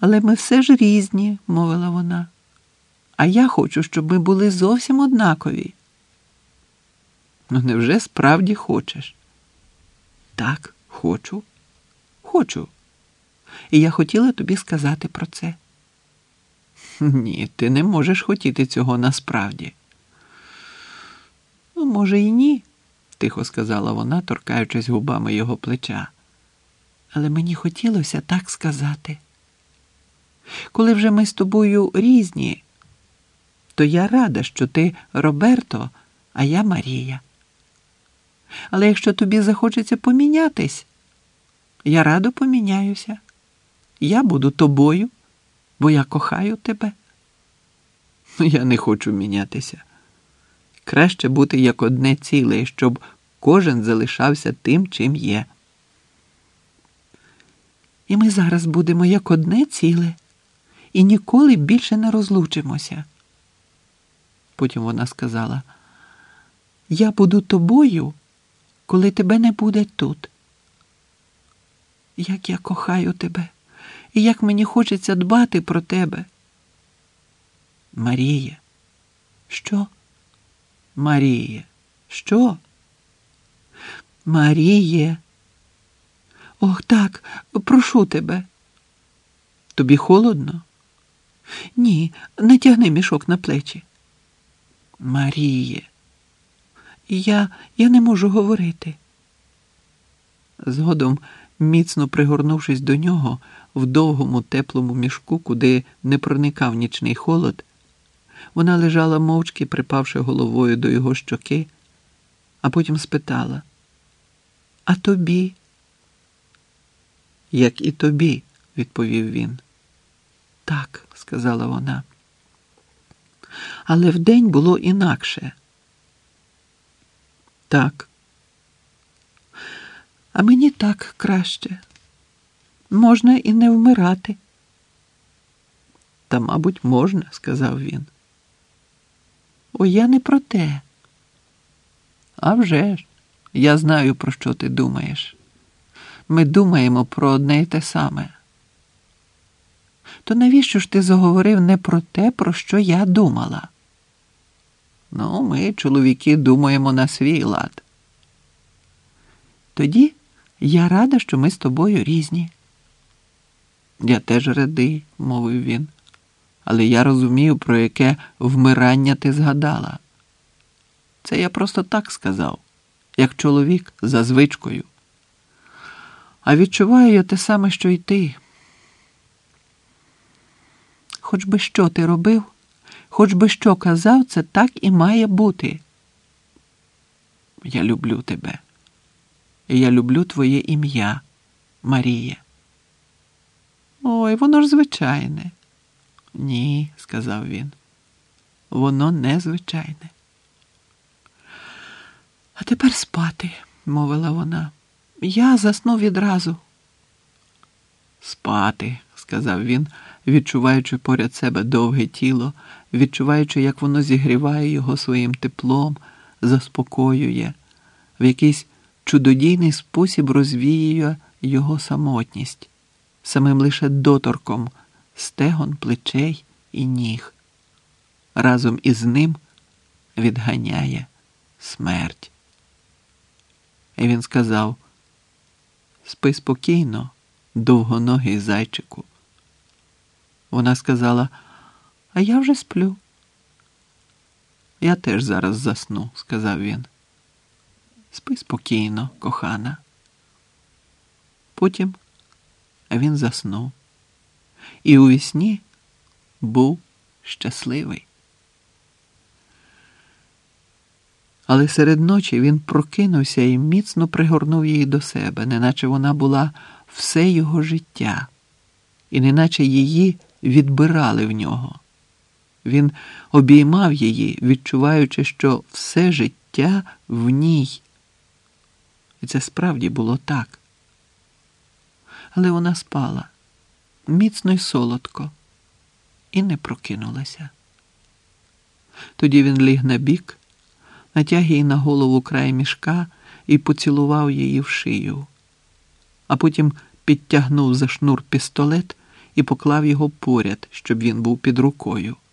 Але ми все ж різні, мовила вона. А я хочу, щоб ми були зовсім однакові. Ну, невже справді хочеш? Так, хочу. Хочу. І я хотіла тобі сказати про це. Ні, ти не можеш хотіти цього насправді. Ну, може, і ні, тихо сказала вона, торкаючись губами його плеча. Але мені хотілося так сказати. Коли вже ми з тобою різні, то я рада, що ти Роберто, а я Марія. Але якщо тобі захочеться помінятись, я радо поміняюся. Я буду тобою, бо я кохаю тебе. Я не хочу мінятися. Краще бути як одне ціле, щоб кожен залишався тим, чим є. І ми зараз будемо як одне ціле і ніколи більше не розлучимося. Потім вона сказала: я буду тобою, коли тебе не буде тут. Як я кохаю тебе, і як мені хочеться дбати про тебе. Марія. Що? Марія. Що? Маріє. Ох, так, прошу тебе. Тобі холодно? Ні, натягни мішок на плечі. Маріє. Я не можу говорити. Згодом, міцно пригорнувшись до нього в довгому теплому мішку, куди не проникав нічний холод, вона лежала мовчки, припавши головою до його щоки, а потім спитала: а тобі? Як і тобі, відповів він. Так, сказала вона. Але вдень було інакше. Так. А мені так краще. Можна і не вмирати. Та, мабуть, можна, сказав він. О, я не про те. А вже ж, я знаю, про що ти думаєш. Ми думаємо про одне й те саме. То навіщо ж ти заговорив не про те, про що я думала? Ну, ми, чоловіки, думаємо на свій лад. Тоді я рада, що ми з тобою різні. Я теж радий, мовив він. Але я розумію, про яке вмирання ти згадала. Це я просто так сказав, як чоловік за звичкою. А відчуваю я те саме, що й ти. Хоч би що ти робив, хоч би що казав, це так і має бути. Я люблю тебе. І я люблю твоє ім'я, Марія. Ой, воно ж звичайне. Ні, сказав він. Воно незвичайне. А тепер спати, мовила вона. Я засну відразу. Спати, сказав він, відчуваючи поряд себе довге тіло, відчуваючи, як воно зігріває його своїм теплом, заспокоює, в якийсь чудодійний спосіб розвіює його самотність, самим лише доторком стегон, плечей і ніг. Разом із ним відганяє смерть. І він сказав: спи спокійно, довгоногий зайчику. Вона сказала: а я вже сплю. Я теж зараз засну, сказав він. Спи спокійно, кохана. Потім він заснув. І у вісні був щасливий. Але серед ночі він прокинувся і міцно пригорнув її до себе, неначе вона була все його життя, і неначе її відбирали в нього. Він обіймав її, відчуваючи, що все життя в ній. І це справді було так. Але вона спала, міцно й солодко, і не прокинулася. Тоді він ліг на бік, натяг їй на голову край мішка і поцілував її в шию. А потім підтягнув за шнур пістолет і поклав його поряд, щоб він був під рукою.